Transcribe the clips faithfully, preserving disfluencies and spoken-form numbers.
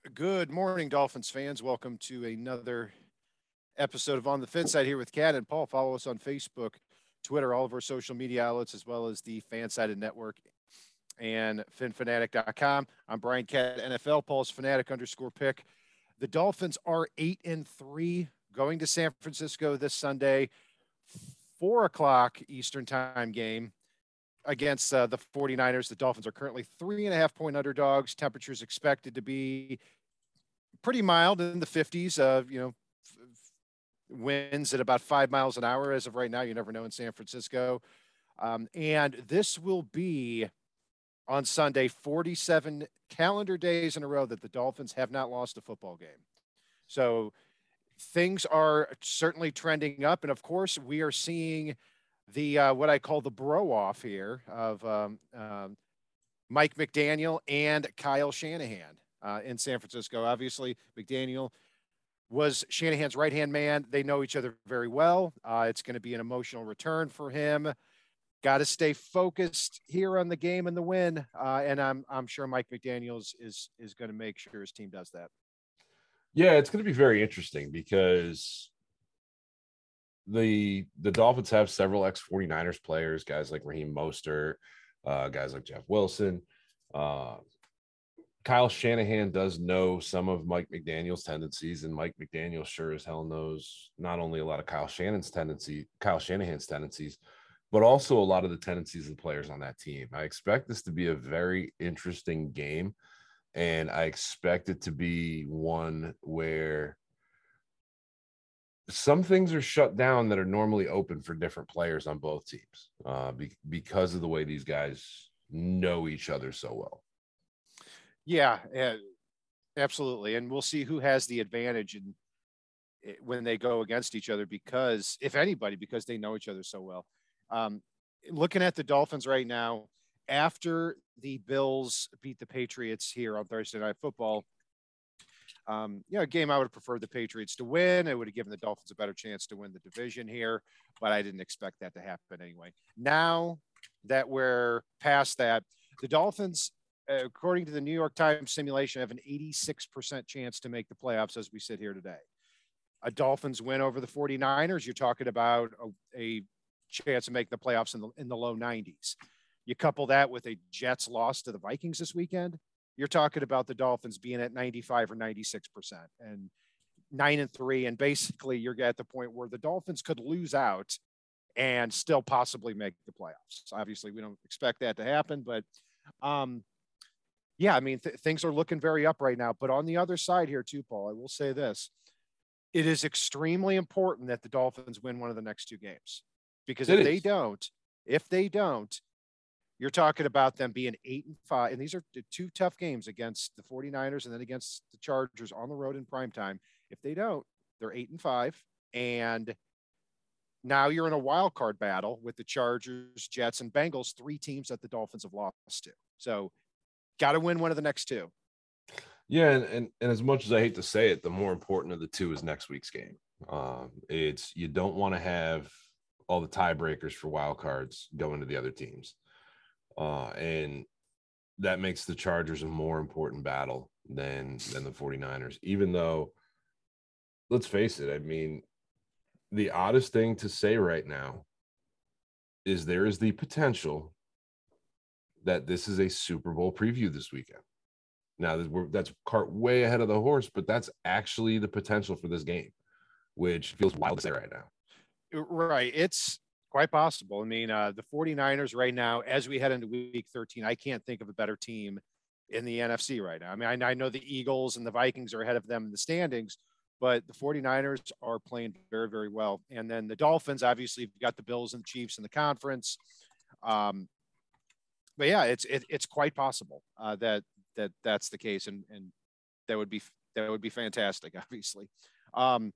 Good morning, Dolphins fans. Welcome to another episode of On the Fin Side here with Cat and Paul. Follow us on Facebook, Twitter, all of our social media outlets, as well as the Fansided Network and fin fanatic dot com. I'm Brian Cat, N F L. Paul's Fanatic underscore pick. The Dolphins are eight and three, going to San Francisco this Sunday, four o'clock Eastern time game against uh, the 49ers. The Dolphins are currently three and a half point underdogs. Temperatures expected to be pretty mild in the fifties. Uh, you know, winds at about five miles an hour as of right now. You never know in San Francisco. Um, and this will be on Sunday, forty-seven calendar days in a row that the Dolphins have not lost a football game. So things are certainly trending up. And of course, we are seeing the uh, what I call the bro off here of um, um, Mike McDaniel and Kyle Shanahan uh, in San Francisco. Obviously, McDaniel was Shanahan's right-hand man. They know each other very well. Uh, it's going to be an emotional return for him. Got to stay focused here on the game and the win. Uh, and I'm I'm sure Mike McDaniels is is going to make sure his team does that. Yeah, it's going to be very interesting because the the Dolphins have several ex 49ers players, guys like Raheem Mostert, uh, guys like Jeff Wilson. Uh, Kyle Shanahan does know some of Mike McDaniel's tendencies, and Mike McDaniel sure as hell knows not only a lot of Kyle Shannon's tendency, Kyle Shanahan's tendencies, but also a lot of the tendencies of the players on that team. I expect this to be a very interesting game, and I expect it to be one where some things are shut down that are normally open for different players on both teams uh, be- because of the way these guys know each other so well. Yeah, uh, absolutely. And we'll see who has the advantage in, when they go against each other, because if anybody, because they know each other so well. Um, looking at the Dolphins right now, after the Bills beat the Patriots here on Thursday Night Football, um, you know, a game I would have preferred the Patriots to win. It would have given the Dolphins a better chance to win the division here, but I didn't expect that to happen anyway. Now that we're past that, the Dolphins, according to the New York Times simulation, have an eighty-six percent chance to make the playoffs as we sit here today. A Dolphins win over the 49ers, you're talking about a, a chance to make the playoffs in the in the low nineties. You couple that with a Jets loss to the Vikings this weekend, you're talking about the Dolphins being at ninety-five or ninety-six percent and nine and three. And basically you're at the point where the Dolphins could lose out and still possibly make the playoffs. So obviously we don't expect that to happen, but um, yeah, I mean, th- things are looking very up right now. But on the other side here too, Paul, I will say this. It is extremely important that the Dolphins win one of the next two games, because It if is. they don't, if they don't, you're talking about them being eight and five. And these are two tough games against the 49ers and then against the Chargers on the road in primetime. If they don't, they're eight and five. And now you're in a wild card battle with the Chargers, Jets, and Bengals, three teams that the Dolphins have lost to. So got to win one of the next two. Yeah, and, and and as much as I hate to say it, the more important of the two is next week's game. Um, it's you don't want to have all the tiebreakers for wild cards going to the other teams, uh, and that makes the Chargers a more important battle than than the 49ers. Even though, let's face it, I mean, the oddest thing to say right now is there is the potential that this is a Super Bowl preview this weekend. Now, that's cart way ahead of the horse, but that's actually the potential for this game, which feels wild to say right now. Right. It's quite possible. I mean, uh, the 49ers right now, as we head into week thirteen, I can't think of a better team in the N F C right now. I mean, I, I know the Eagles and the Vikings are ahead of them in the standings, but the 49ers are playing very, very well. And then the Dolphins, obviously, you've got the Bills and the Chiefs in the conference. Um, but yeah, it's it, it's quite possible uh, that that that's the case, and and that would be that would be fantastic, obviously. Um,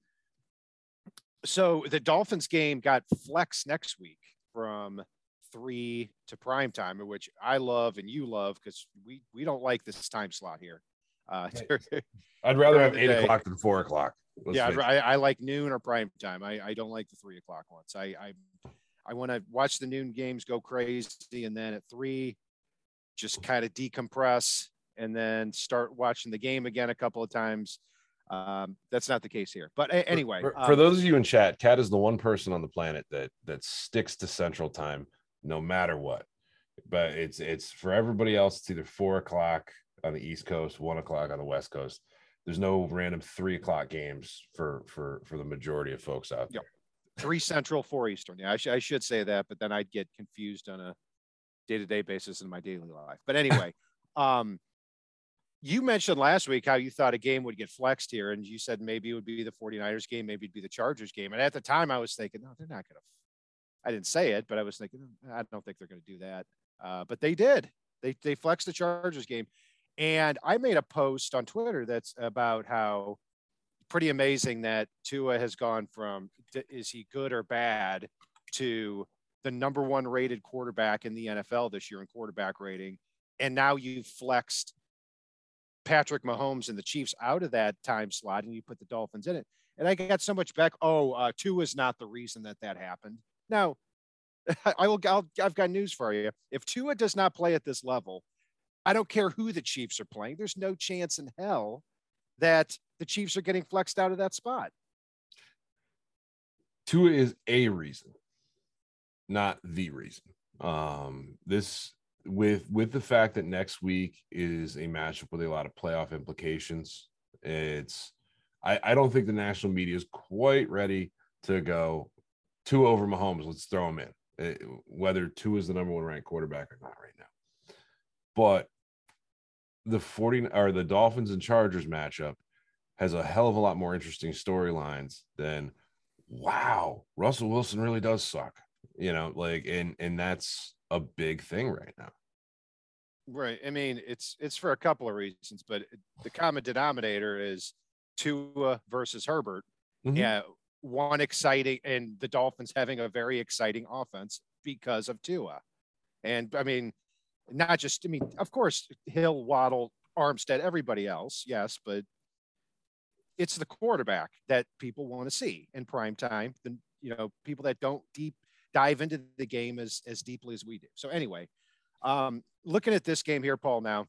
so the Dolphins game got flexed next week from three to prime time, which I love and you love because we we don't like this time slot here. Uh, I'd rather have eight day. o'clock than four o'clock. Yeah, I, I like noon or prime time. I, I don't like the three o'clock ones. I I, I want to watch the noon games go crazy, and then at three, just kind of decompress and then start watching the game again a couple of times. Um, that's not the case here. But a- anyway, for, um, for those of you in chat, Kat is the one person on the planet that that sticks to Central Time no matter what. But it's it's for everybody else. It's either four o'clock on the East Coast, one o'clock on the West Coast. There's no random three o'clock games for for for the majority of folks out there. Yep. Three Central, four Eastern. Yeah, I, sh- I should say that, but then I'd get confused on a day-to-day basis in my daily life. But anyway, um, you mentioned last week how you thought a game would get flexed here, and you said maybe it would be the 49ers game, maybe it'd be the Chargers game. And at the time, I was thinking, no, they're not going to. I didn't say it, but I was thinking, I don't think they're going to do that. Uh, but they did. They they flexed the Chargers game, and I made a post on Twitter that's about how pretty amazing that Tua has gone from is he good or bad to the number one rated quarterback in the N F L this year in quarterback rating. And now you've flexed Patrick Mahomes and the Chiefs out of that time slot and you put the Dolphins in it. And I got so much back. Oh, uh, Tua is not the reason that that happened. Now, I will, I'll, I've got news for you. If Tua does not play at this level, I don't care who the Chiefs are playing. There's no chance in hell that the Chiefs are getting flexed out of that spot. Tua is a reason, not the reason. Um, this with with the fact that next week is a matchup with a lot of playoff implications. It's I, I don't think the national media is quite ready to go Tua over Mahomes. Let's throw him in, it, whether Tua is the number one ranked quarterback or not right now. But the forty or the Dolphins and Chargers matchup has a hell of a lot more interesting storylines than wow, Russell Wilson really does suck. You know, like and and that's a big thing right now. Right. I mean, it's it's for a couple of reasons, but the common denominator is Tua versus Herbert. Mm-hmm. Yeah, one exciting and the Dolphins having a very exciting offense because of Tua. And I mean, not just I mean, of course, Hill, Waddle, Armstead, everybody else, yes, but it's the quarterback that people want to see in prime time. The you know people that don't deep dive into the game as as deeply as we do. So anyway, um, looking at this game here, Paul. Now,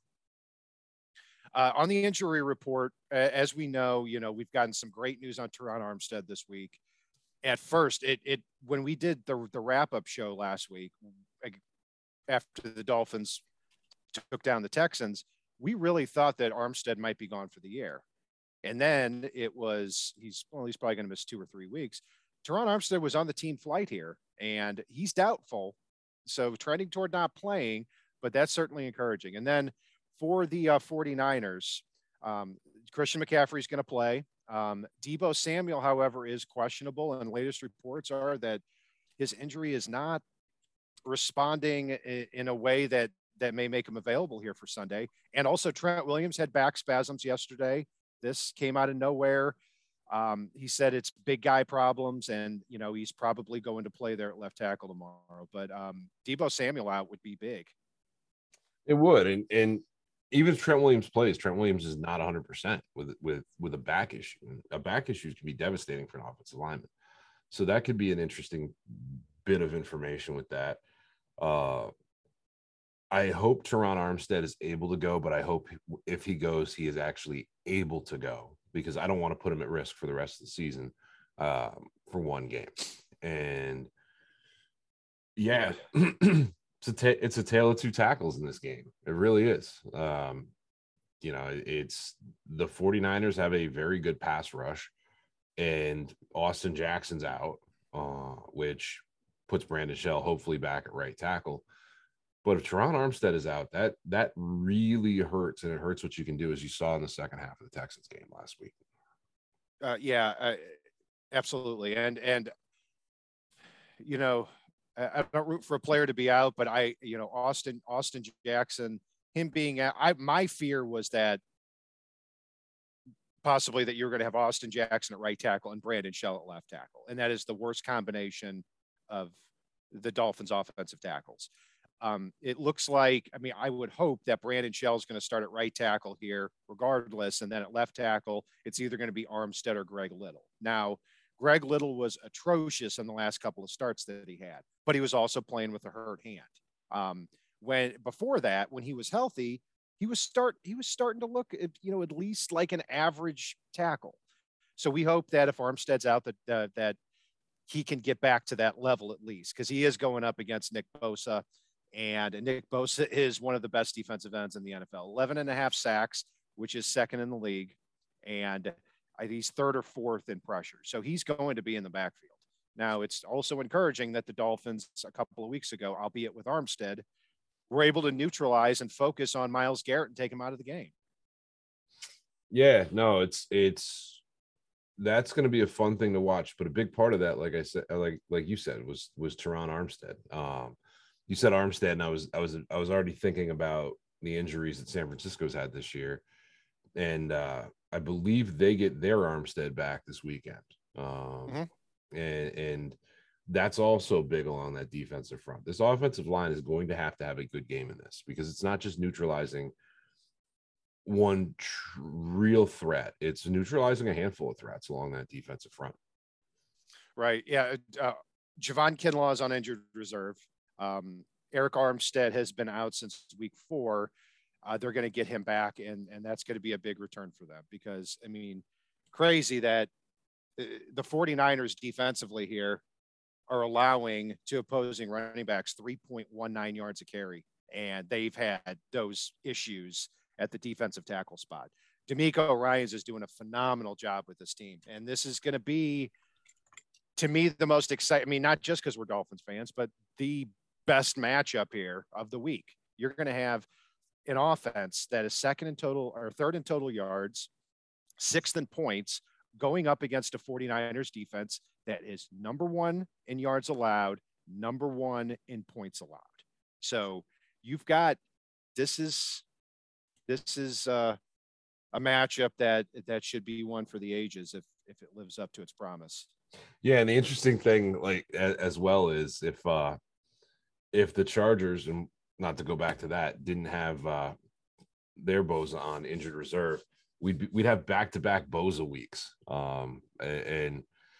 uh, on the injury report, uh, as we know, you know we've gotten some great news on Teron Armstead this week. At first, it it when we did the the wrap up show last week after the Dolphins took down the Texans, we really thought that Armstead might be gone for the year. And then it was, he's, well, he's probably going to miss two or three weeks. Teron Armstead was on the team flight here, and he's doubtful. So trending toward not playing, but that's certainly encouraging. And then for the uh, 49ers, um, Christian McCaffrey is going to play. Um, Deebo Samuel, however, is questionable, and latest reports are that his injury is not responding in, in a way that that may make him available here for Sunday. And also Trent Williams had back spasms yesterday. This came out of nowhere. Um, he said it's big guy problems, and you know he's probably going to play there at left tackle tomorrow. But um, Deebo Samuel out would be big. It would, and and even if Trent Williams plays, Trent Williams is not one hundred percent with with with a back issue. A back issue can be devastating for an offensive lineman. So that could be an interesting bit of information with that. Uh, I hope Teron Armstead is able to go, but I hope if he goes, he is actually able to go because I don't want to put him at risk for the rest of the season um, for one game. And yeah, it's a ta- it's a tale of two tackles in this game. It really is. Um, you know, it's the 49ers have a very good pass rush, and Austin Jackson's out, uh, which puts Brandon Shell hopefully back at right tackle. But if Teron Armstead is out, that that really hurts, and it hurts what you can do, as you saw in the second half of the Texans game last week. Uh, yeah, uh, absolutely. And and you know, I, I don't root for a player to be out, but I, you know, Austin Austin Jackson, him being out. I my fear was that possibly that you're going to have Austin Jackson at right tackle and Brandon Shell at left tackle, and that is the worst combination of the Dolphins' offensive tackles. Um, it looks like, I mean, I would hope that Brandon Shell is going to start at right tackle here regardless. And then at left tackle, it's either going to be Armstead or Greg Little. Now, Greg Little was atrocious in the last couple of starts that he had, but he was also playing with a hurt hand. Um, when before that, when he was healthy, he was start he was starting to look at, you know, at least like an average tackle. So we hope that if Armstead's out, that uh, that he can get back to that level at least, because he is going up against Nick Bosa, and Nick Bosa is one of the best defensive ends in the N F L. eleven and a half sacks, which is second in the league, and he's third or fourth in pressure. So he's going to be in the backfield. Now, it's also encouraging that the Dolphins a couple of weeks ago, albeit with Armstead, were able to neutralize and focus on Myles Garrett and take him out of the game. Yeah, no, it's it's that's going to be a fun thing to watch. But a big part of that, like I said, like like you said, was was Teron Armstead. Um, you said Armstead, and I was I was I was already thinking about the injuries that San Francisco's had this year, and uh, I believe they get their Armstead back this weekend. Um, mm-hmm. And, and that's also big along that defensive front. This offensive line is going to have to have a good game in this, because it's not just neutralizing one tr- real threat. It's neutralizing a handful of threats along that defensive front. Right. Yeah. Uh, Javon Kinlaw is on injured reserve. Um, Eric Armstead has been out since week four. Uh, they're going to get him back, and, and that's going to be a big return for them, because, I mean, crazy that the 49ers defensively here are allowing to opposing running backs three point one nine yards a carry. And they've had those issues at the defensive tackle spot. D'Amico Ryans is doing a phenomenal job with this team. And this is going to be, to me, the most exciting. I mean, not just because we're Dolphins fans, but the best matchup here of the week. You're going to have an offense that is second in total, or third in total yards, sixth in points, going up against a 49ers defense that is number one in yards allowed, number one in points allowed. So you've got, this is, this is uh, a matchup that, that should be one for the ages if, if it lives up to its promise. Yeah. And the interesting thing, like, as, as well, is if, uh, if the Chargers, and not to go back to that, didn't have uh, their Bosa on injured reserve, we'd be, we'd have back-to-back Bosa weeks. Um, and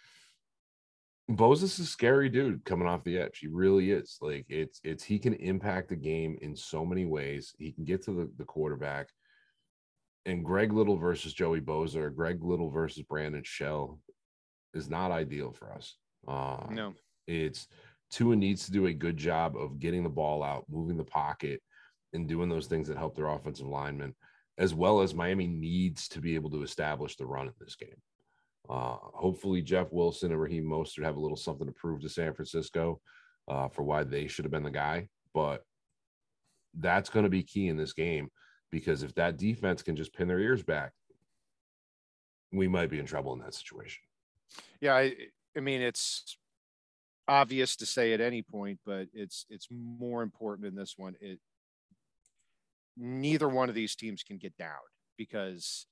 Bosa's a scary dude coming off the edge. He really is. Like, it's, it's, he can impact the game in so many ways. He can get to the, the quarterback. And Greg Little versus Joey Bosa, or Greg Little versus Brandon Shell, is not ideal for us. Uh, no. It's, Tua needs to do a good job of getting the ball out, moving the pocket, and doing those things that help their offensive linemen, as well as Miami needs to be able to establish the run in this game. Uh, hopefully Jeff Wilson and Raheem Mostert have a little something to prove to San Francisco uh, for why they should have been the guy. But that's going to be key in this game, because if that defense can just pin their ears back, we might be in trouble in that situation. Yeah, I, I mean, it's obvious to say at any point, but it's it's more important in this one. It neither one of these teams can get down, because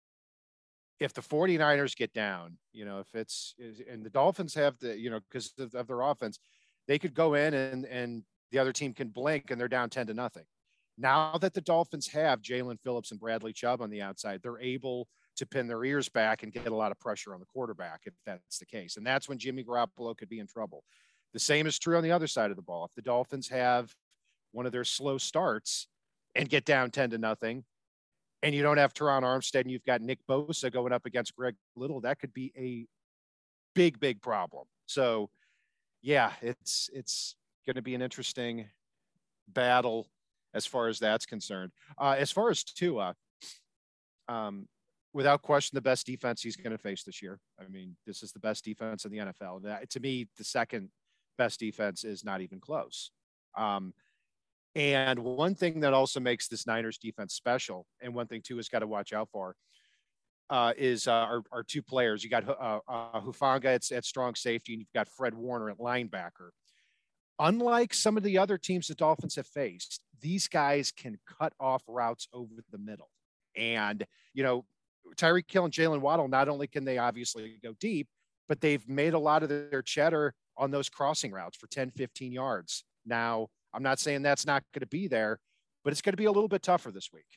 if the 49ers get down, you know, if it's, and the Dolphins have the, you know, because of, of their offense, they could go in and and the other team can blink and they're down ten to nothing. Now that the Dolphins have Jalen Phillips and Bradley Chubb on the outside, they're able to pin their ears back and get a lot of pressure on the quarterback if that's the case. And that's when Jimmy Garoppolo could be in trouble. The same is true on the other side of the ball. If the Dolphins have one of their slow starts and get down ten to nothing, and you don't have Teron Armstead and you've got Nick Bosa going up against Greg Little, that could be a big, big problem. So yeah, it's, it's going to be an interesting battle as far as that's concerned. Uh, as far as Tua, um, without question, the best defense he's going to face this year. I mean, this is the best defense in the N F L. That, to me, the second best defense is not even close. Um, and one thing that also makes this Niners defense special, and one thing Tua's got to watch out for, uh, is uh, our, our two players. You got uh, uh, Hufanga at, at strong safety, and you've got Fred Warner at linebacker. Unlike some of the other teams the Dolphins have faced, these guys can cut off routes over the middle. And, you know, Tyreek Hill and Jalen Waddle, not only can they obviously go deep, but they've made a lot of their cheddar on those crossing routes for ten, fifteen yards. Now, I'm not saying that's not going to be there, but it's going to be a little bit tougher this week.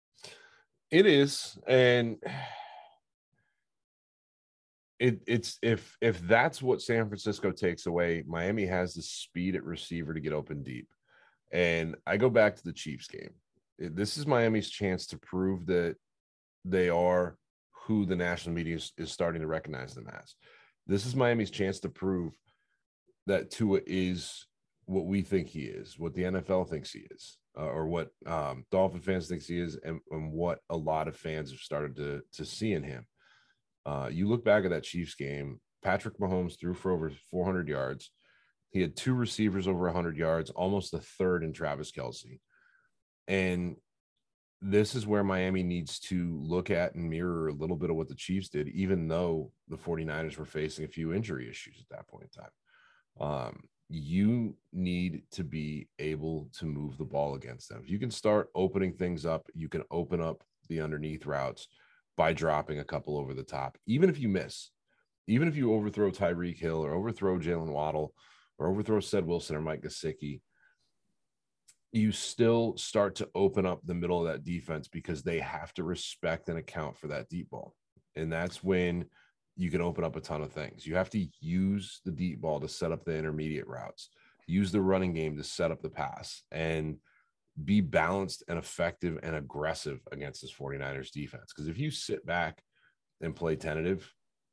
It is. And it, it's if if that's what San Francisco takes away, Miami has the speed at receiver to get open deep. And I go back to the Chiefs game. This is Miami's chance to prove that they are who the national media is, is starting to recognize them as. This is Miami's chance to prove that Tua is what we think he is, what the N F L thinks he is, uh, or what um, Dolphin fans thinks he is, and, and what a lot of fans have started to, to see in him. Uh, you look back at that Chiefs game, Patrick Mahomes threw for over four hundred yards. He had two receivers over one hundred yards, almost the third in Travis Kelce. And this is where Miami needs to look at and mirror a little bit of what the Chiefs did, even though the 49ers were facing a few injury issues at that point in time. Um, you need to be able to move the ball against them. If you can start opening things up, you can open up the underneath routes by dropping a couple over the top. Even if you miss, even if you overthrow Tyreek Hill or overthrow Jalen Waddle or overthrow Ced Wilson or Mike Gesicki, you still start to open up the middle of that defense because they have to respect and account for that deep ball. And that's when you can open up a ton of things. You have to use the deep ball to set up the intermediate routes, use the running game to set up the pass, and be balanced and effective and aggressive against this 49ers defense. Because if you sit back and play tentative,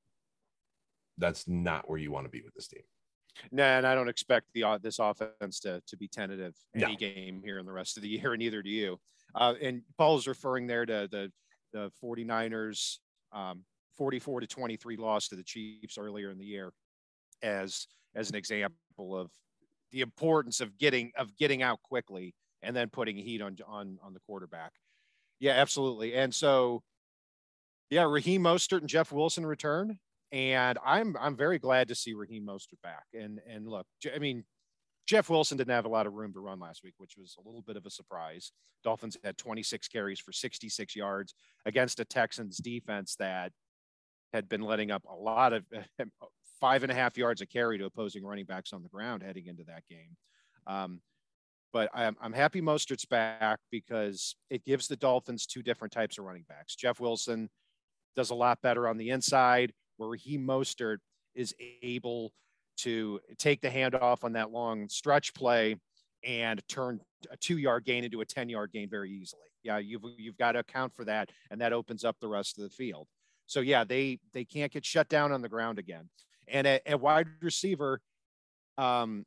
that's not where you want to be with this team. No, and I don't expect the uh, this offense to to be tentative any No. game here in the rest of the year, and neither do you. Uh, and Paul's referring there to the the 49ers um, forty-four to twenty-three loss to the Chiefs earlier in the year as as an example of the importance of getting of getting out quickly and then putting heat on on on the quarterback. Yeah, absolutely. And so, yeah, Raheem Mostert and Jeff Wilson return. And I'm I'm very glad to see Raheem Mostert back. And and look, I mean, Jeff Wilson didn't have a lot of room to run last week, which was a little bit of a surprise. Dolphins had twenty-six carries for sixty-six yards against a Texans defense that had been letting up a lot of five and a half yards a carry to opposing running backs on the ground heading into that game. Um, but I'm, I'm happy Mostert's back because it gives the Dolphins two different types of running backs. Jeff Wilson does a lot better on the inside, where Raheem Mostert is able to take the handoff on that long stretch play and turn a two-yard gain into a ten-yard gain very easily. Yeah, you've you've got to account for that, and that opens up the rest of the field. So yeah, they they can't get shut down on the ground again. And at, at wide receiver, um,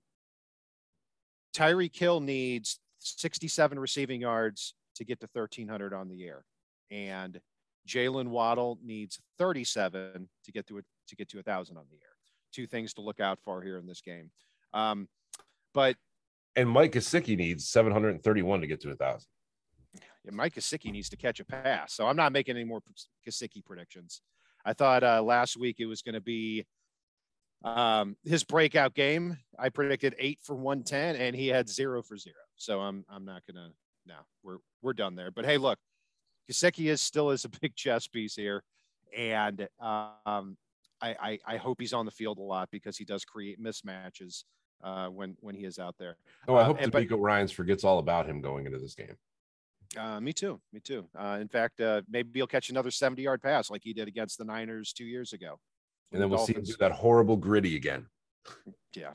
Tyreek Hill needs sixty-seven receiving yards to get to thirteen hundred on the year, and Jalen Waddle needs thirty-seven to get to it to get to a thousand on the year. Two things to look out for here in this game. Um, but and Mike Gesicki needs seven hundred thirty-one to get to a thousand. Yeah, Mike Gesicki needs to catch a pass. So I'm not making any more Gesicki predictions. I thought uh, last week it was going to be um, his breakout game. I predicted eight for one ten, and he had zero for zero. So I'm I'm not gonna. No, we're we're done there. But hey, look, Gesicki is still is a big chess piece here, and um, I, I I hope he's on the field a lot because he does create mismatches uh, when when he is out there. Oh, I hope uh, D'Amico but, Ryans forgets all about him going into this game. Uh, me too. Me too. Uh, in fact, uh, maybe he'll catch another seventy-yard pass like he did against the Niners two years ago. And then we'll Dolphins. see him do that horrible gritty again. Yeah.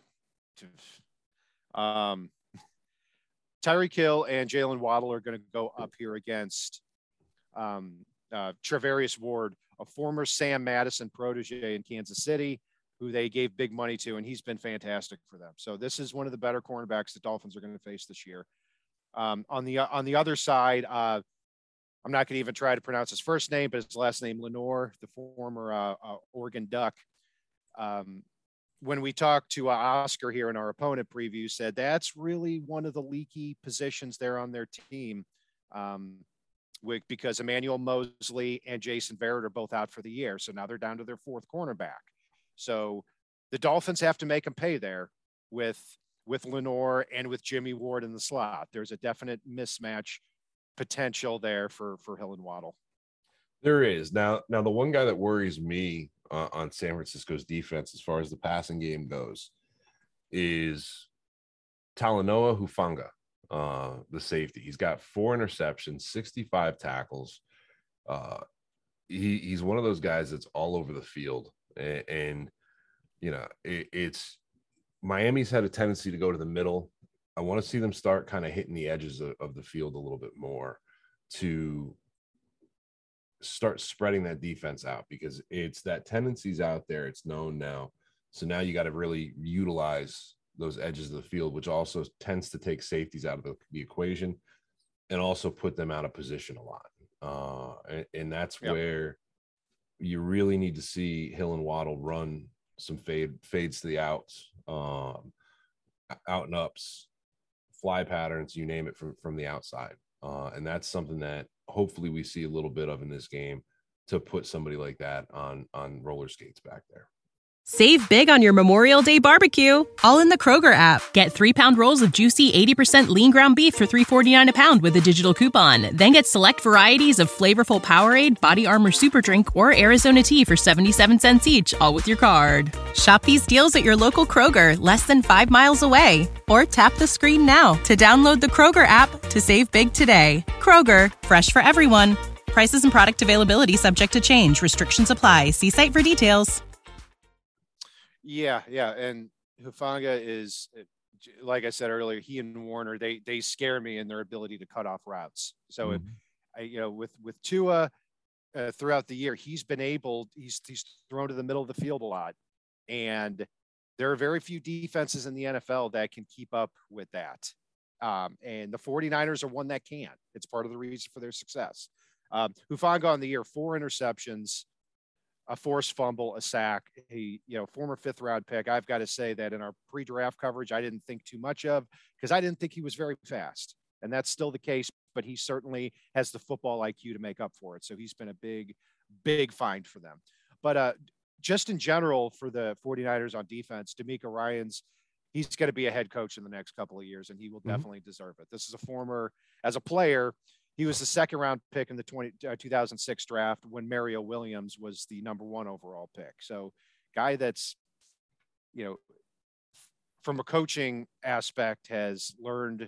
Um, Tyreek Hill and Jalen Waddle are going to go up here against um, uh, Travarius Ward, a former Sam Madison protege in Kansas City, who they gave big money to, and he's been fantastic for them. So this is one of the better cornerbacks the Dolphins are going to face this year. Um, on the on the other side, uh, I'm not going to even try to pronounce his first name, but his last name, Lenoir, the former uh, uh, Oregon Duck. Um, when we talked to uh, Oscar here in our opponent preview, said that's really one of the leaky positions there on their team, um, with, because Emmanuel Mosley and Jason Barrett are both out for the year. So now they're down to their fourth cornerback. So the Dolphins have to make them pay there with with Lenoir and with Jimmy Ward in the slot. There's a definite mismatch potential there for, for Hill and Waddle. There is. Now, now the one guy that worries me uh, on San Francisco's defense as far as the passing game goes is Talanoa Hufanga, uh, the safety. He's got four interceptions, sixty-five tackles. Uh, he, he's one of those guys that's all over the field. And, and you know, it, it's Miami's had a tendency to go to the middle I want to see them start kind of hitting the edges of, of the field a little bit more to start spreading that defense out, because it's that tendencies out there. It's known now. So now you got to really utilize those edges of the field, which also tends to take safeties out of the, the equation and also put them out of position a lot. Uh, and, and that's yep. where you really need to see Hill and Waddle run some fade fades to the outs, um, out and ups, fly patterns, you name it, from, from the outside. Uh, and that's something that hopefully we see a little bit of in this game, to put somebody like that on, on roller skates back there. Save big on your Memorial Day barbecue, all in the Kroger app. Get three-pound rolls of juicy eighty percent lean ground beef for three forty-nine a pound with a digital coupon. Then get select varieties of flavorful Powerade, Body Armor Super Drink, or Arizona tea for seventy-seven cents each, all with your card. Shop these deals at your local Kroger, less than five miles away. Or tap the screen now to download the Kroger app to save big today. Kroger, fresh for everyone. Prices and product availability subject to change. Restrictions apply. See site for details. Yeah, yeah, and Hufanga is, like I said earlier, he and Warner, they they scare me in their ability to cut off routes. So, mm-hmm. if, I, you know, with with Tua uh, throughout the year, he's been able, he's he's thrown to the middle of the field a lot, and there are very few defenses in the N F L that can keep up with that. Um, and the 49ers are one that can. It's part of the reason for their success. Um, Hufanga on the year, four interceptions, a forced fumble, a sack. He, you know, former fifth round pick. I've got to say that in our pre-draft coverage, I didn't think too much of, because I didn't think he was very fast, and that's still the case, but he certainly has the football I Q to make up for it. So he's been a big, big find for them. But uh, just in general for the 49ers on defense, DeMeco Ryans, he's going to be a head coach in the next couple of years, and he will mm-hmm. definitely deserve it. This is a former, as a player, he was the second round pick in the twenty, uh, two thousand six draft when Mario Williams was the number one overall pick. So guy that's, you know, from a coaching aspect has learned,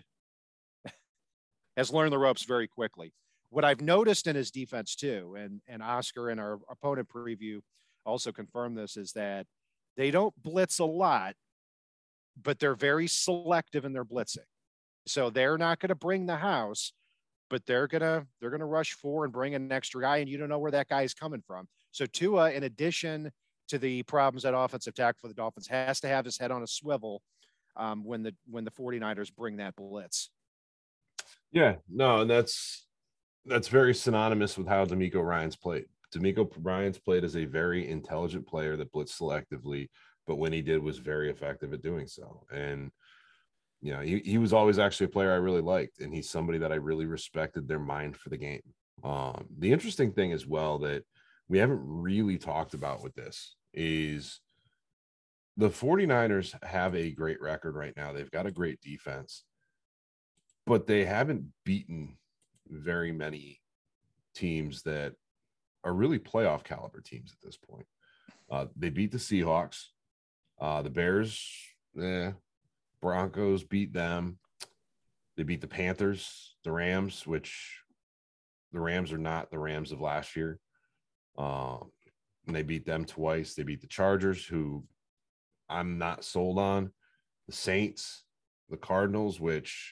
has learned the ropes very quickly. What I've noticed in his defense too, and, and Oscar in our opponent preview also confirmed this, is that they don't blitz a lot, but they're very selective in their blitzing. So they're not going to bring the house, but they're gonna they're gonna rush four and bring an extra guy, and you don't know where that guy is coming from. So Tua, in addition to the problems at offensive tackle for the Dolphins, has to have his head on a swivel um, when the when the 49ers bring that blitz. Yeah, no, and that's that's very synonymous with how DeMeco Ryans played. DeMeco Ryans played as a very intelligent player that blitzed selectively, but when he did, was very effective at doing so. And you know, he, he was always actually a player I really liked, and he's somebody that I really respected their mind for the game. Um, the interesting thing as well that we haven't really talked about with this is the 49ers have a great record right now. They've got a great defense, but they haven't beaten very many teams that are really playoff caliber teams at this point. Uh, they beat the Seahawks, uh, the Bears, eh, Broncos beat them. They beat the Panthers, the Rams, which the Rams are not the Rams of last year. Um, and they beat them twice. They beat the Chargers, who I'm not sold on. The Saints, the Cardinals, which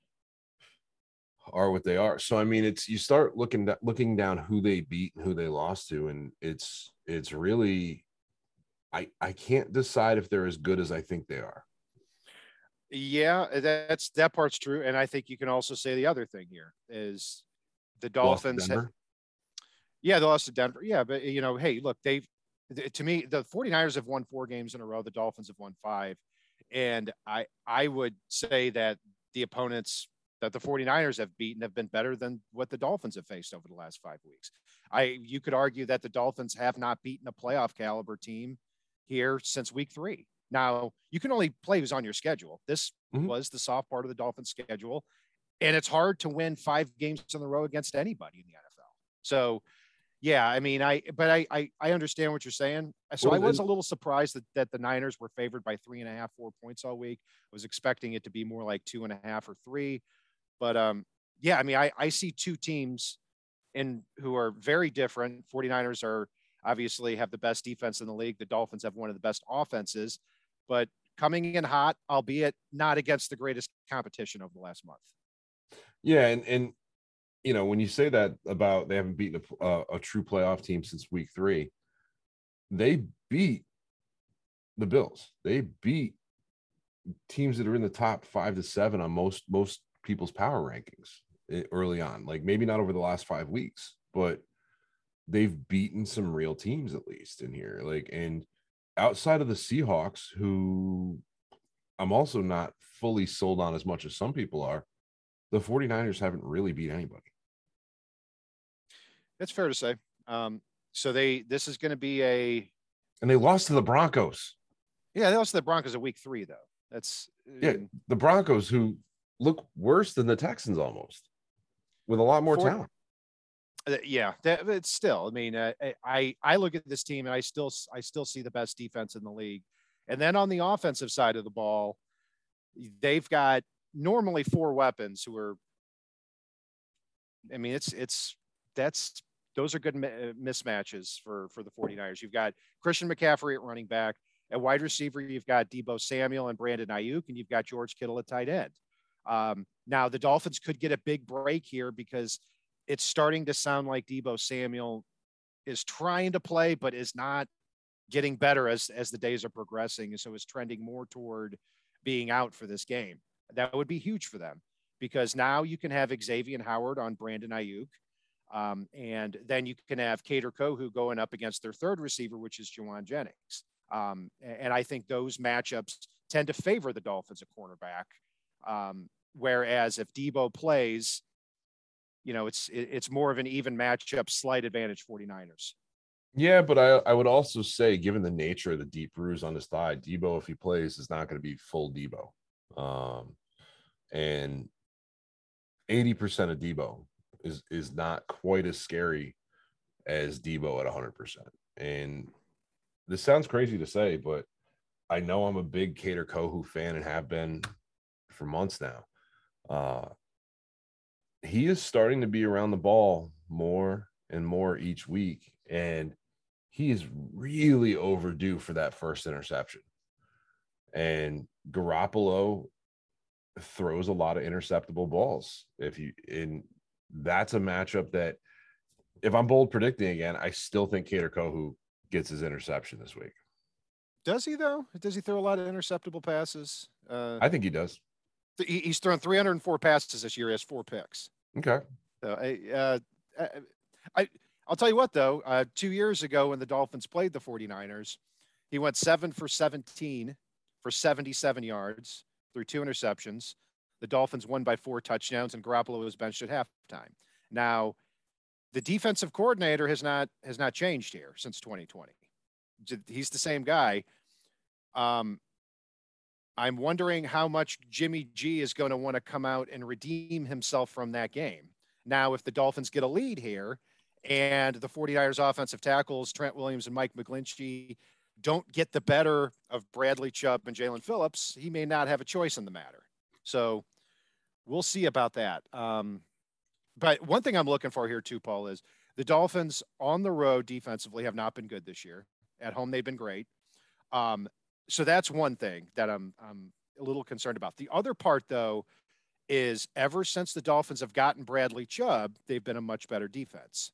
are what they are. So, I mean, it's, you start looking, looking down who they beat and who they lost to, and it's, it's really, I, I can't decide if they're as good as I think they are. Yeah, that's, that part's true. And I think you can also say the other thing here is the Dolphins. Have, yeah, they lost to Denver. Yeah. But you know, hey, look, they've, to me, the 49ers have won four games in a row. The Dolphins have won five. And I, I would say that the opponents that the 49ers have beaten have been better than what the Dolphins have faced over the last five weeks. I, you could argue that the Dolphins have not beaten a playoff caliber team here since week three. Now, you can only play who's on your schedule. This mm-hmm. was the soft part of the Dolphins schedule, and it's hard to win five games in a row against anybody in the N F L. So, yeah, I mean, I, but I, I, I understand what you're saying. So well, I was a little surprised that, that the Niners were favored by three and a half, four points all week. I was expecting it to be more like two and a half or three, but um, yeah, I mean, I, I see two teams in who are very different. 49ers are obviously have the best defense in the league. The Dolphins have one of the best offenses, but coming in hot, albeit not against the greatest competition over the last month. Yeah, and and you know, when you say that about they haven't beaten a, a, a true playoff team since week three, they beat the Bills. They beat teams that are in the top five to seven on most most people's power rankings early on. Like maybe not over the last five weeks, but they've beaten some real teams at least in here. Like, and outside of the Seahawks, who I'm also not fully sold on as much as some people are, the 49ers haven't really beat anybody. It's fair to say. Um, so they, this is going to be a, and they lost to the Broncos. Yeah, they lost to the Broncos at week three, though. That's yeah, um, the Broncos, who look worse than the Texans almost, with a lot more for, talent. Uh, yeah, that, it's still. I mean, uh, I I look at this team and I still I still see the best defense in the league. And then on the offensive side of the ball, they've got normally four weapons who are. I mean, it's it's that's those are good mismatches for for the 49ers. You've got Christian McCaffrey at running back. At wide receiver, you've got Deebo Samuel and Brandon Ayuk, and you've got George Kittle at tight end. Um, now, the Dolphins could get a big break here because it's starting to sound like Deebo Samuel is trying to play, but is not getting better as, as the days are progressing. And so is trending more toward being out for this game. That would be huge for them because now you can have Xavier Howard on Brandon Ayuk. Um, and then you can have Kader Kohou going up against their third receiver, which is Juwan Jennings. Um, and I think those matchups tend to favor the Dolphins at cornerback. Um, whereas if Deebo plays, you know, it's it's more of an even matchup, slight advantage 49ers. Yeah, but I, I would also say, given the nature of the deep bruise on his thigh, Deebo, if he plays, is not going to be full Deebo. Um, and eighty percent of Deebo is is not quite as scary as Deebo at one hundred percent. And this sounds crazy to say, but I know I'm a big Kader Kohou fan and have been for months now. Uh, he is starting to be around the ball more and more each week, and he is really overdue for that first interception. And Garoppolo throws a lot of interceptable balls. If you in that's a matchup that, if I'm bold predicting again, I still think Kader Kohou gets his interception this week. Does he though? Does he throw a lot of interceptable passes? Uh, I think he does. He, he's thrown three hundred four passes this year. He has four picks. Okay. So I, uh, I, I, I'll tell you what though. Uh, two years ago, when the Dolphins played the 49ers, he went seven for seventeen for seventy-seven yards through two interceptions. The Dolphins won by four touchdowns, and Garoppolo was benched at halftime. Now, the defensive coordinator has not has not changed here since twenty twenty. He's the same guy. Um, I'm wondering how much Jimmy G is going to want to come out and redeem himself from that game. Now, if the Dolphins get a lead here and the 49ers offensive tackles, Trent Williams and Mike McGlinchey, don't get the better of Bradley Chubb and Jalen Phillips, he may not have a choice in the matter. So we'll see about that. Um, but one thing I'm looking for here too, Paul, is the Dolphins on the road defensively have not been good this year. At home, they've been great. Um, so that's one thing that I'm, I'm a little concerned about. The other part, though, is ever since the Dolphins have gotten Bradley Chubb, they've been a much better defense.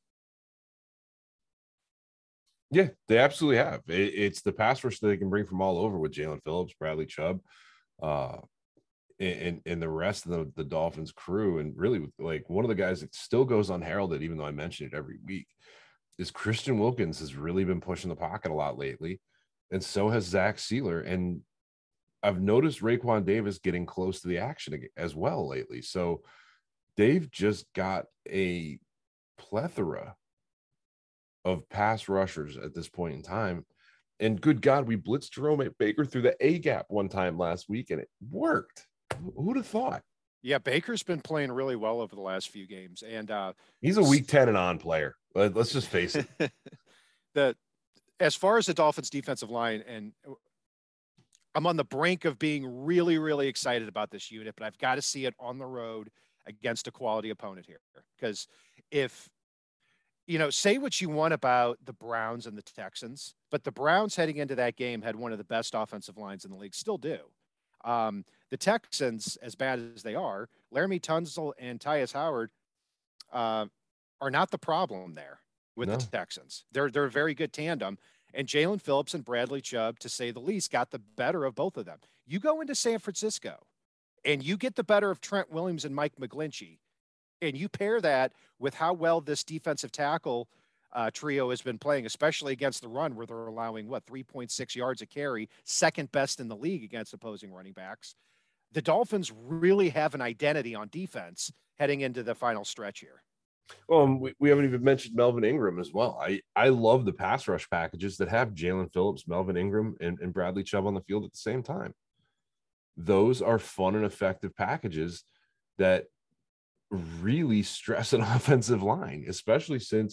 Yeah, they absolutely have. It, it's the pass rush that they can bring from all over with Jalen Phillips, Bradley Chubb, uh, and, and the rest of the, the Dolphins crew. And really, like, one of the guys that still goes unheralded, even though I mention it every week, is Christian Wilkins has really been pushing the pocket a lot lately. And so has Zach Sealer. And I've noticed Raekwon Davis getting close to the action as well lately. So they've just got a plethora of pass rushers at this point in time. And good God, we blitzed Jerome Baker through the A gap one time last week, and it worked. Who'd have thought? Yeah, Baker's been playing really well over the last few games. And uh, he's a week ten and on player. Let's just face it. the as far as the Dolphins defensive line, and I'm on the brink of being really, really excited about this unit, but I've got to see it on the road against a quality opponent here. Because if you know, say what you want about the Browns and the Texans, but the Browns heading into that game had one of the best offensive lines in the league, still do. Um, the Texans, as bad as they are, Laramie Tunsil and Tyus Howard uh, are not the problem there with the No. Texans. They're they're a very good tandem. And Jalen Phillips and Bradley Chubb, to say the least, got the better of both of them. You go into San Francisco and you get the better of Trent Williams and Mike McGlinchey, and you pair that with how well this defensive tackle uh, trio has been playing, especially against the run, where they're allowing, what, three point six yards a carry, second best in the league against opposing running backs. The Dolphins really have an identity on defense heading into the final stretch here. Well, um, we, we haven't even mentioned Melvin Ingram as well. I, I love the pass rush packages that have Jalen Phillips, Melvin Ingram, and, and Bradley Chubb on the field at the same time. Those are fun and effective packages that really stress an offensive line, especially since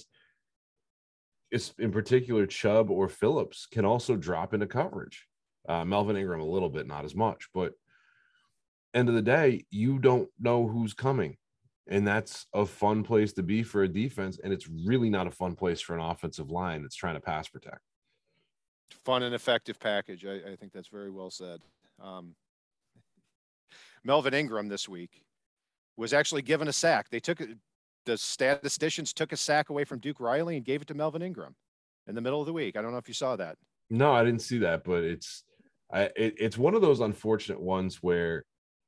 it's in particular Chubb or Phillips can also drop into coverage. Uh, Melvin Ingram a little bit, not as much, but end of the day, you don't know who's coming. And that's a fun place to be for a defense. And it's really not a fun place for an offensive line that's trying to pass protect. Fun and effective package. I, I think that's very well said. Um, Melvin Ingram this week was actually given a sack. They took the statisticians took a sack away from Duke Riley and gave it to Melvin Ingram in the middle of the week. I don't know if you saw that. No, I didn't see that, but it's I, it, it's one of those unfortunate ones where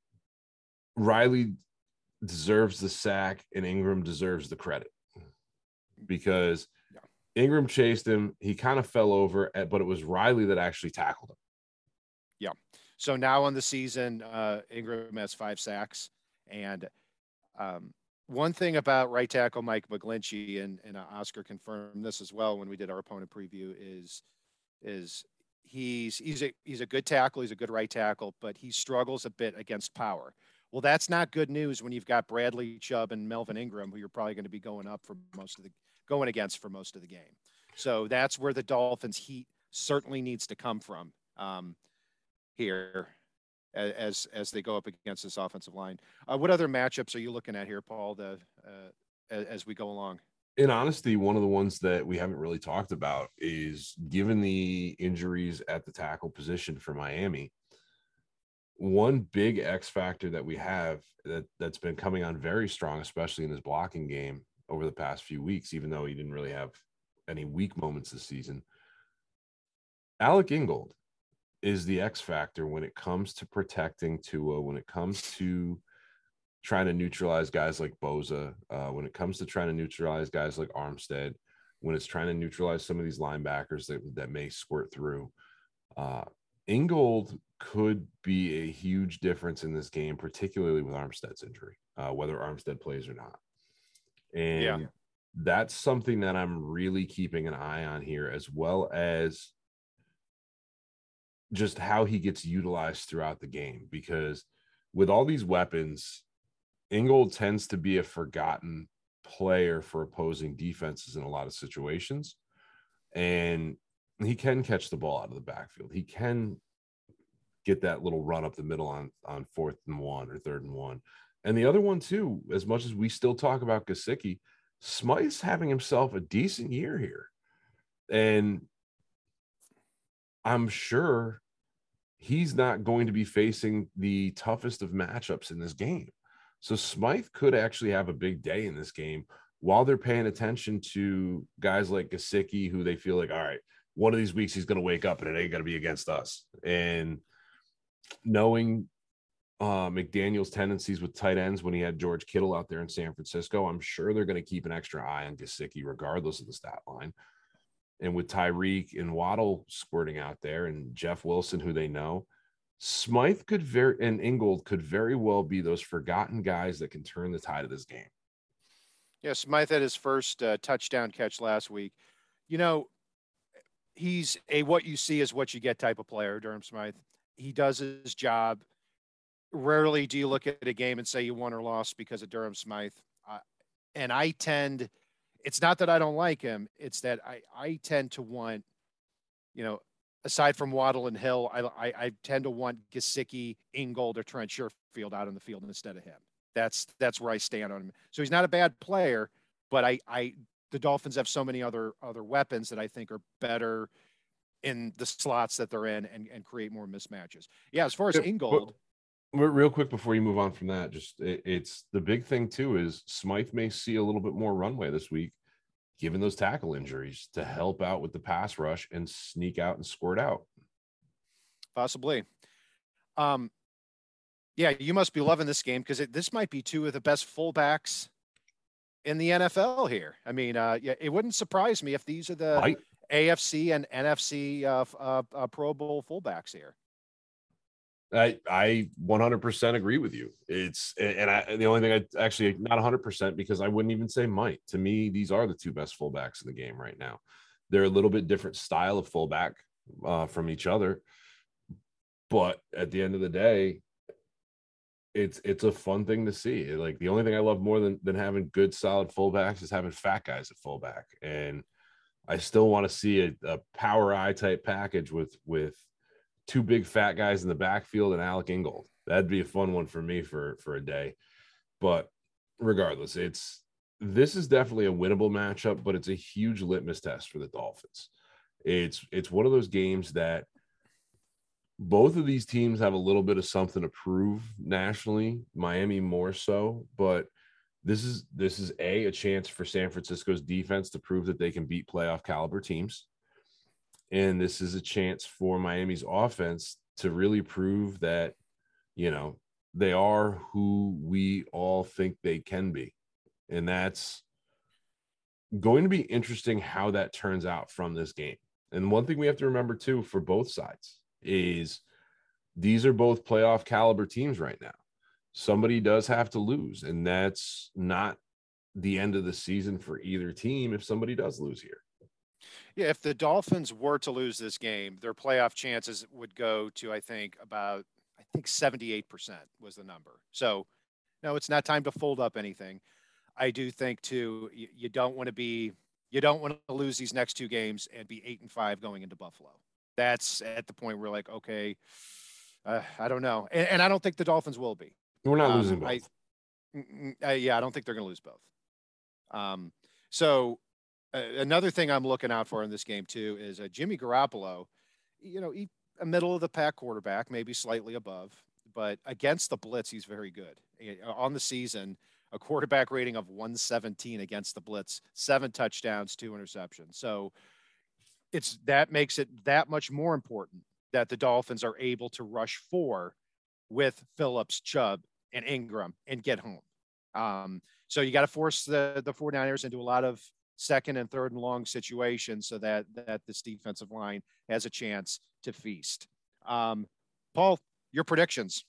Riley deserves the sack and Ingram deserves the credit, because yeah. Ingram chased him. He kind of fell over, but it was Riley that actually tackled him. Yeah. So now on the season, uh, Ingram has five sacks. And um, one thing about right tackle Mike McGlinchey, and, and Oscar confirmed this as well when we did our opponent preview, is is he's he's a he's a good tackle. He's a good right tackle, but he struggles a bit against power. Well, that's not good news when you've got Bradley Chubb and Melvin Ingram, who you're probably going to be going up for most of the going against for most of the game. So that's where the Dolphins' heat certainly needs to come from um, here as as they go up against this offensive line. Uh, what other matchups are you looking at here, Paul, the, uh, as, as we go along? In honesty, one of the ones that we haven't really talked about is, given the injuries at the tackle position for Miami, one big X factor that we have that, that's been coming on very strong, especially in his blocking game over the past few weeks, even though he didn't really have any weak moments this season. Alec Ingold is the X factor when it comes to protecting Tua, when it comes to trying to neutralize guys like Boza, uh, when it comes to trying to neutralize guys like Armstead, when it's trying to neutralize some of these linebackers that, that may squirt through. Uh, Ingold could be a huge difference in this game, particularly with Armstead's injury, uh, whether Armstead plays or not. And yeah. that's something that I'm really keeping an eye on here, as well as just how he gets utilized throughout the game, because with all these weapons, Ingold tends to be a forgotten player for opposing defenses in a lot of situations. And he can catch the ball out of the backfield. He can get that little run up the middle on, on fourth and one or third and one. And the other one too, as much as we still talk about Gesicki, Smythe's having himself a decent year here. And I'm sure he's not going to be facing the toughest of matchups in this game. So Smythe could actually have a big day in this game while they're paying attention to guys like Gesicki, who they feel like, all right, one of these weeks he's going to wake up and it ain't going to be against us. And knowing uh, McDaniel's tendencies with tight ends when he had George Kittle out there in San Francisco, I'm sure they're going to keep an extra eye on Gesicki regardless of the stat line. And with Tyreek and Waddle squirting out there and Jeff Wilson, who they know, Smythe could very and Ingold could very well be those forgotten guys that can turn the tide of this game. Yeah, Smythe had his first uh, touchdown catch last week. You know, he's a what you see is what you get type of player, Durham Smythe. He does his job. Rarely do you look at a game and say you won or lost because of Durham Smythe. Uh, and I tend, it's not that I don't like him. It's that I, I tend to want, you know, aside from Waddle and Hill, I, I, I tend to want Gesicki, Ingold, or Trent Sherfield out on the field instead of him. That's that's where I stand on him. So he's not a bad player, but I, I the Dolphins have so many other other weapons that I think are better in the slots that they're in and, and create more mismatches. Yeah, as far as Yeah, Ingold. But real quick before you move on from that, just it, it's the big thing too is Smythe may see a little bit more runway this week, given those tackle injuries, to help out with the pass rush and sneak out and squirt out. Possibly. Um, yeah, you must be loving this game because this might be two of the best fullbacks in the N F L here. I mean, uh, yeah, it wouldn't surprise me if these are the Might. A F C and N F C uh, uh, uh, Pro Bowl fullbacks here. I I one hundred percent agree with you. It's and I the only thing I actually not one hundred percent because I wouldn't even say might. To me, these are the two best fullbacks in the game right now. They're a little bit different style of fullback uh, from each other, but at the end of the day, it's it's a fun thing to see. Like the only thing I love more than than having good solid fullbacks is having fat guys at fullback, and I still want to see a, a power eye type package with with. two big fat guys in the backfield and Alec Ingold. That'd be a fun one for me for, for a day. But regardless, it's this is definitely a winnable matchup, but it's a huge litmus test for the Dolphins. It's it's one of those games that both of these teams have a little bit of something to prove nationally, Miami more so, but this is this is a a chance for San Francisco's defense to prove that they can beat playoff caliber teams. And this is a chance for Miami's offense to really prove that, you know, they are who we all think they can be. And that's going to be interesting how that turns out from this game. And one thing we have to remember, too, for both sides is these are both playoff caliber teams right now. Somebody does have to lose, and that's not the end of the season for either team if somebody does lose here. Yeah, if the Dolphins were to lose this game, their playoff chances would go to, I think, about, I think seventy-eight percent was the number. So, no, it's not time to fold up anything. I do think, too, you, you don't want to be, you don't want to lose these next two games and be eight and five going into Buffalo. That's at the point where, like, okay, uh, I don't know. And, and I don't think the Dolphins will be. We're not um, losing both. I, uh, yeah, I don't think they're going to lose both. Um, so, Uh, another thing I'm looking out for in this game, too, is uh, Jimmy Garoppolo, you know, he, a middle of the pack quarterback, maybe slightly above, but against the blitz, he's very good. Uh, on the season, a quarterback rating of one seventeen against the blitz, seven touchdowns, two interceptions. So it's that makes it that much more important that the Dolphins are able to rush four with Phillips, Chubb, and Ingram and get home. Um, so you got to force the, the 49ers into a lot of second and third and long situations so that, that this defensive line has a chance to feast. Um, Paul, your predictions.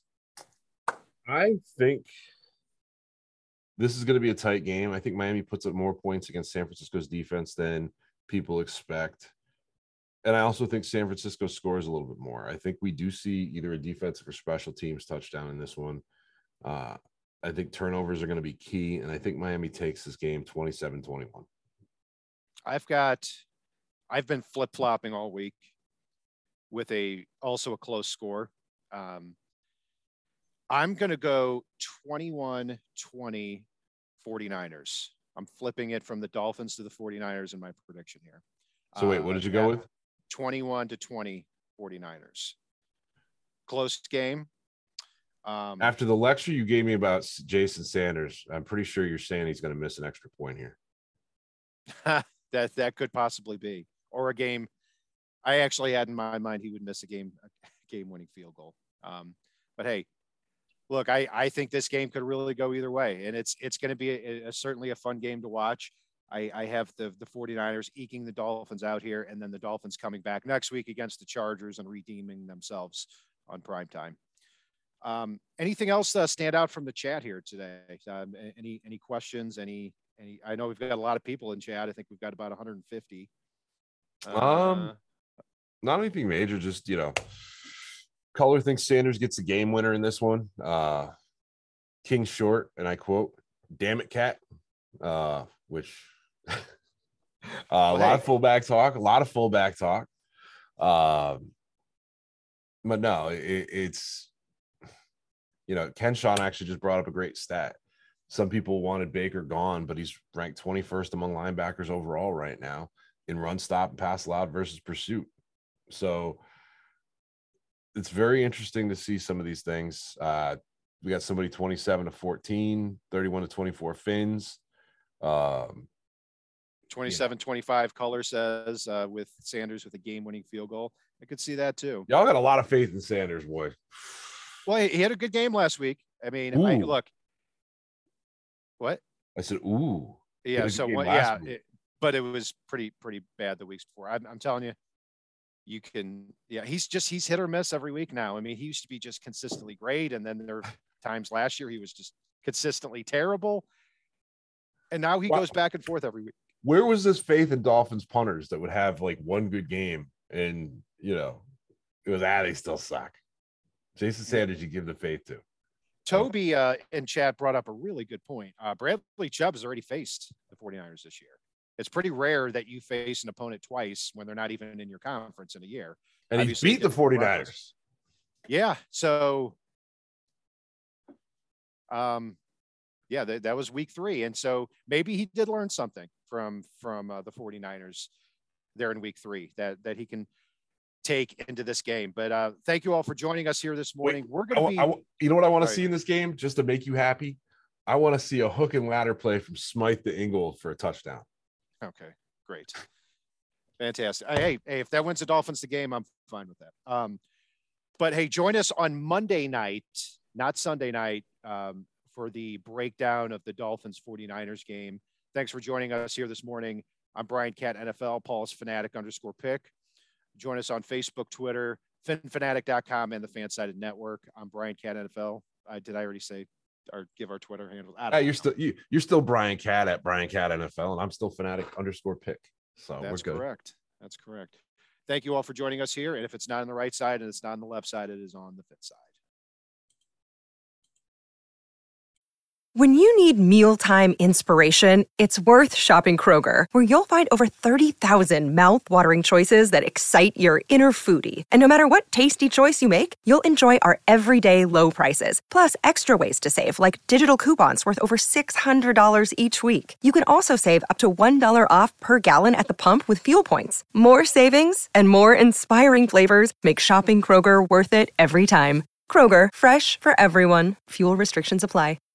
I think this is going to be a tight game. I think Miami puts up more points against San Francisco's defense than people expect. And I also think San Francisco scores a little bit more. I think we do see either a defensive or special teams touchdown in this one. Uh, I think turnovers are going to be key. And I think Miami takes this game twenty-seven twenty-one. I've got, I've been flip-flopping all week with a, also a close score. Um, I'm going to go twenty-one twenty 49ers. I'm flipping it from the Dolphins to the 49ers in my prediction here. So wait, what did you go with? twenty-one to twenty 49ers. Close game. Um, After the lecture you gave me about Jason Sanders, I'm pretty sure you're saying he's going to miss an extra point here. that that could possibly be, or a game. I actually had in my mind he would miss a game, a game-winning field goal. Um, but hey, look, I I think this game could really go either way, and it's it's going to be a, a, certainly a fun game to watch. I, I have the the 49ers eking the Dolphins out here, and then the Dolphins coming back next week against the Chargers and redeeming themselves on primetime. Um, anything else uh, stand out from the chat here today? Um, any any questions? Any any? I know we've got a lot of people in chat. I think we've got about one hundred fifty. Uh, Um, not anything major. Just you know, Color thinks Sanders gets a game winner in this one. Uh, King Short, and I quote, "Damn it, Cat," uh, which uh, well, a lot hey. of fullback talk. A lot of fullback talk. Um, but no, it, it's. You know, Ken Sean actually just brought up a great stat. Some people wanted Baker gone, but he's ranked twenty-first among linebackers overall right now in run, stop, and pass loud versus pursuit. So it's very interesting to see some of these things. Uh, we got somebody twenty-seven to fourteen, thirty-one to twenty-four Fins. Um, twenty-seven twenty-five color says uh, with Sanders with a game-winning field goal. I could see that too. Y'all got a lot of faith in Sanders, boy. Well, he, he had a good game last week. I mean, I, look. What? I said, ooh. Yeah, so well, yeah, it, but it was pretty pretty bad the weeks before. I'm, I'm telling you, you can. Yeah, he's just he's hit or miss every week now. I mean, he used to be just consistently great, and then there were times last year he was just consistently terrible, and now he wow. goes back and forth every week. Where was this faith in Dolphins punters that would have like one good game and you know it was ah they still suck? Jason Sanders, you give the faith to. Toby uh, in chat brought up a really good point. Uh, Bradley Chubb has already faced the 49ers this year. It's pretty rare that you face an opponent twice when they're not even in your conference in a year. And he beat the 49ers. Yeah. So, um, yeah, th- that was week three. And so maybe he did learn something from, from uh, the 49ers there in week three that, that he can take into this game. But uh thank you all for joining us here this morning. Wait, We're gonna be I, I, you know what I want to see in this game just to make you happy? I want to see a hook and ladder play from Smythe to Ingold for a touchdown. Okay, great. Fantastic. Hey, hey, if that wins the Dolphins the game, I'm fine with that. Um but hey, join us on Monday night, not Sunday night, um for the breakdown of the Dolphins 49ers game. Thanks for joining us here this morning. I'm Brian Cat N F L. Paul's Fanatic underscore pick. Join us on Facebook, Twitter, fin fanatic dot com, and the Fansided Network. I'm Brian Cat N F L. Uh, did I already say or give our Twitter handle? Yeah, you're still you, you're still Brian Cat at Brian Cat N F L, and I'm still Fanatic underscore pick. So that's we're good. correct. That's correct. Thank you all for joining us here. And if it's not on the right side and it's not on the left side, it is on the fit side. When you need mealtime inspiration, it's worth shopping Kroger, where you'll find over thirty thousand mouth-watering choices that excite your inner foodie. And no matter what tasty choice you make, you'll enjoy our everyday low prices, plus extra ways to save, like digital coupons worth over six hundred dollars each week. You can also save up to one dollar off per gallon at the pump with fuel points. More savings and more inspiring flavors make shopping Kroger worth it every time. Kroger, fresh for everyone. Fuel restrictions apply.